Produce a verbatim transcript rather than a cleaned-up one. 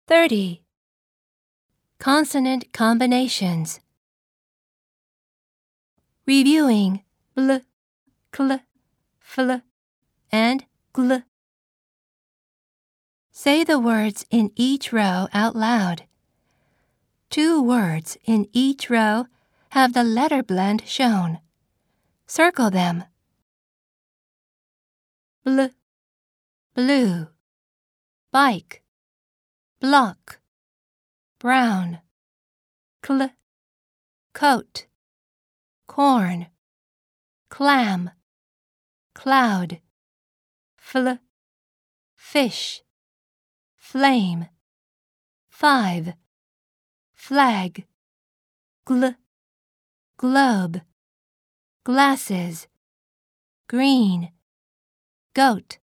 thirty. Consonant combinations. Reviewing bl, cl, fl, and gl. Say the words in each row out loud. Two words in each row have the letter blend shown. Circle them. Bl, blue, bike, block, brown, cl, coat, corn, clam, cloud, fl, fish, flame, five, flag, gl, globe, glasses, green, goat.